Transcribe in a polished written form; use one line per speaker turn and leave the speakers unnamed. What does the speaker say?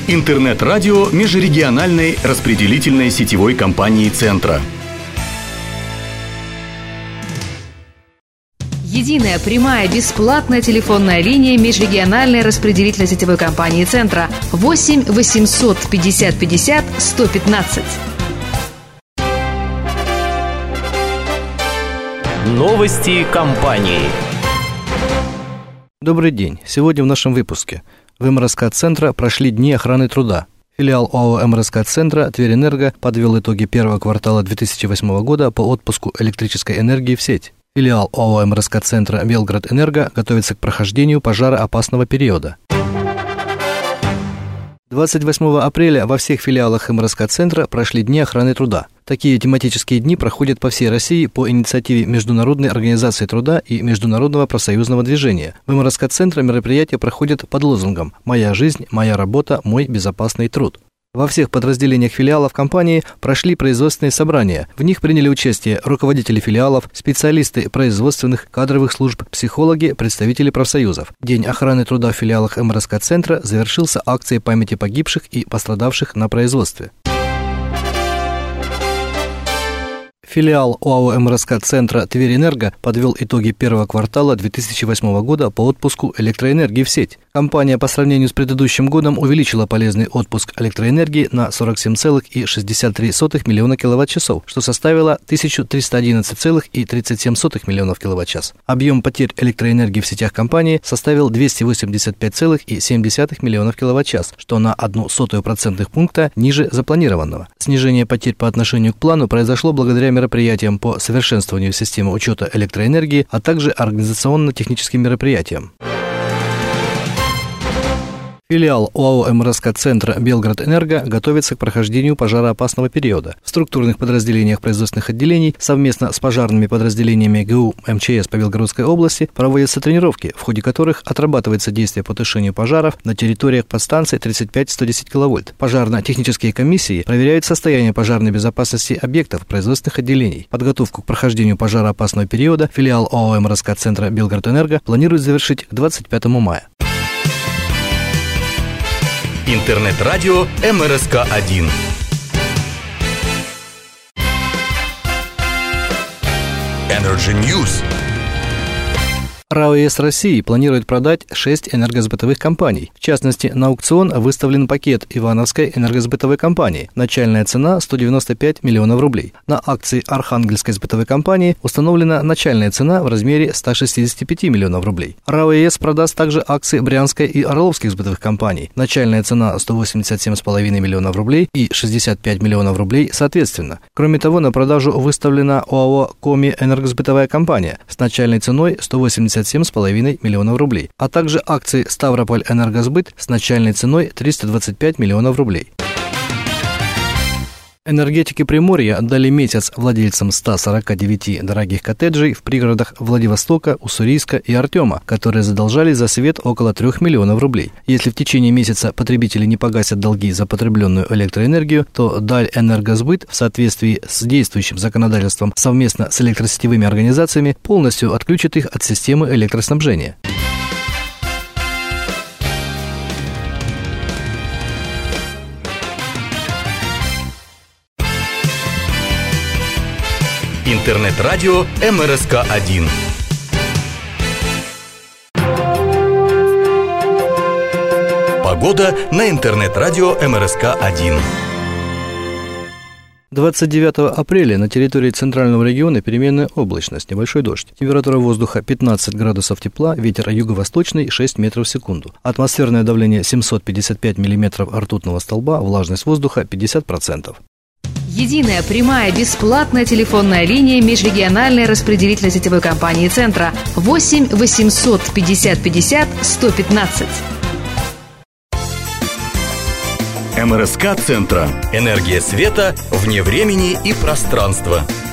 Интернет-радио межрегиональной распределительной сетевой компании «Центра».
Единая прямая бесплатная телефонная линия межрегиональной распределительной сетевой компании «Центра» 8 800 50 50 115.
Новости компании.
Добрый день. Сегодня в нашем выпуске. В МРСК-центра прошли дни охраны труда. Филиал ОАО МРСК-центра «Тверэнерго» подвел итоги первого квартала 2008 года по отпуску электрической энергии в сеть. Филиал ОАО МРСК-центра «Белградэнерго» готовится к прохождению пожароопасного периода. 28 апреля во всех филиалах МРСК-центра прошли дни охраны труда. Такие тематические дни проходят по всей России по инициативе Международной организации труда и Международного профсоюзного движения. В МРСК-центре мероприятия проходят под лозунгом «Моя жизнь, моя работа, мой безопасный труд». Во всех подразделениях филиалов компании прошли производственные собрания. В них приняли участие руководители филиалов, специалисты производственных, кадровых служб, психологи, представители профсоюзов. День охраны труда в филиалах МРСК-центра завершился акцией памяти погибших и пострадавших на производстве. Филиал ОАО МРСК-центра «Тверэнерго» подвел итоги первого квартала 2008 года по отпуску электроэнергии в сеть. Компания по сравнению с предыдущим годом увеличила полезный отпуск электроэнергии на 47,63 миллиона киловатт-часов, что составило 1311,37 миллионов киловатт-час. Объем потерь электроэнергии в сетях компании составил 285,7 миллионов киловатт-час, что на 0,01 процентных пункта ниже запланированного. Снижение потерь по отношению к плану произошло благодаря мероприятиям по совершенствованию системы учета электроэнергии, а также организационно-техническим мероприятиям. Филиал ОАО МРСК-центра «Белградэнерго» готовится к прохождению пожароопасного периода. В структурных подразделениях производственных отделений совместно с пожарными подразделениями ГУ МЧС по Белгородской области проводятся тренировки, в ходе которых отрабатывается действие по тушению пожаров на территориях подстанций 35-110 кВт. Пожарно-технические комиссии проверяют состояние пожарной безопасности объектов производственных отделений. Подготовку к прохождению пожароопасного периода филиал ОАО МРСК-центра «Белградэнерго» планирует завершить к 25 мая.
Интернет-радио МРСК-1. Energy News.
РАО ЕС России планирует продать 6 энергосбытовых компаний. В частности, на аукцион выставлен пакет Ивановской энергосбытовой компании. Начальная цена – 195 миллионов рублей. На акции Архангельской сбытовой компании установлена начальная цена в размере 165 миллионов рублей. РАО ЕС продаст также акции Брянской и Орловских сбытовых компаний. Начальная цена – 187,5 миллионов рублей и 65 миллионов рублей соответственно. Кроме того, на продажу выставлена ОАО «Коми энергосбытовая компания» с начальной ценой 187,5 миллионов рублей, а также акции Ставрополь Энергосбыт с начальной ценой 325 миллионов рублей. Энергетики Приморья отдали месяц владельцам 149 дорогих коттеджей в пригородах Владивостока, Уссурийска и Артема, которые задолжали за свет около 3 миллионов рублей. Если в течение месяца потребители не погасят долги за потребленную электроэнергию, то Даль Энергосбыт в соответствии с действующим законодательством совместно с электросетевыми организациями полностью отключит их от системы электроснабжения.
Интернет-радио МРСК-1. Погода на интернет-радио МРСК-1.
29 апреля на территории центрального региона переменная облачность, небольшой дождь. Температура воздуха 15 градусов тепла, ветер юго-восточный 6 метров в секунду. Атмосферное давление 755 миллиметров ртутного столба, влажность воздуха 50%.
Единая прямая бесплатная телефонная линия межрегиональной распределительной сетевой компании «Центра» 8 800 50 50 115.
МРСК-центра. Энергия света вне времени и пространства.